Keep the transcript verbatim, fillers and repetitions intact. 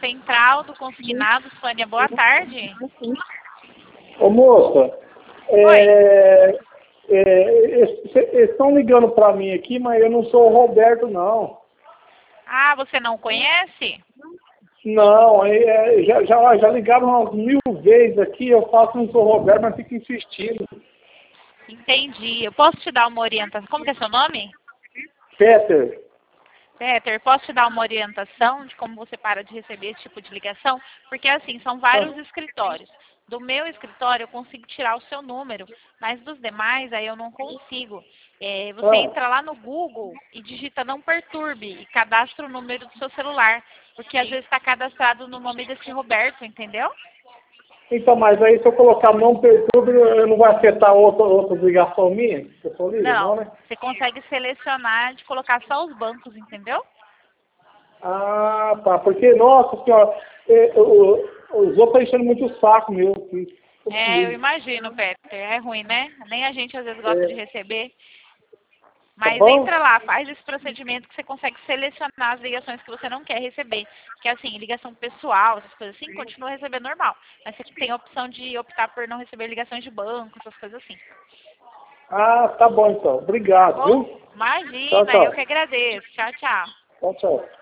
Central do Consignado, Sônia, boa tarde. Ô moça, é, é, eles estão ligando para mim aqui, mas eu não sou o Roberto, não. Ah, você não conhece? Não, é, já, já, já ligaram umas mil vezes aqui, eu faço não sou o Roberto, mas fico insistindo. Entendi. Eu posso te dar uma orientação? Como que é seu nome? Peter. Peter, posso te dar uma orientação de como você para de receber esse tipo de ligação? Porque, assim, são vários escritórios. Do meu escritório eu consigo tirar o seu número, mas dos demais aí eu não consigo. É, você Ah. entra lá no Google e digita não perturbe e cadastra o número do seu celular, porque às vezes está cadastrado no nome desse Roberto, entendeu? Então, mas aí se eu colocar não perturbe, eu não vai afetar outra, outra ligação minha? Que eu sou livre, não, Não, né? você consegue selecionar de colocar só os bancos, entendeu? Ah, tá. Porque, nossa senhora, é, o, os outros estão enchendo muito o saco meu. Que, É, eu imagino, Peter. É ruim, né? Nem a gente às vezes gosta de é, receber. tá Mas bom? entra lá, faz esse procedimento que você consegue selecionar as ligações que você não quer receber. Que é assim, ligação pessoal, essas coisas assim, continua recebendo normal. Mas você tem a opção de optar por não receber ligações de banco, essas coisas assim. Ah, tá bom então. Tá Obrigado, bom? viu? Tchau, Imagina, eu tchau. que agradeço. Tchau, tchau. Tchau, tchau.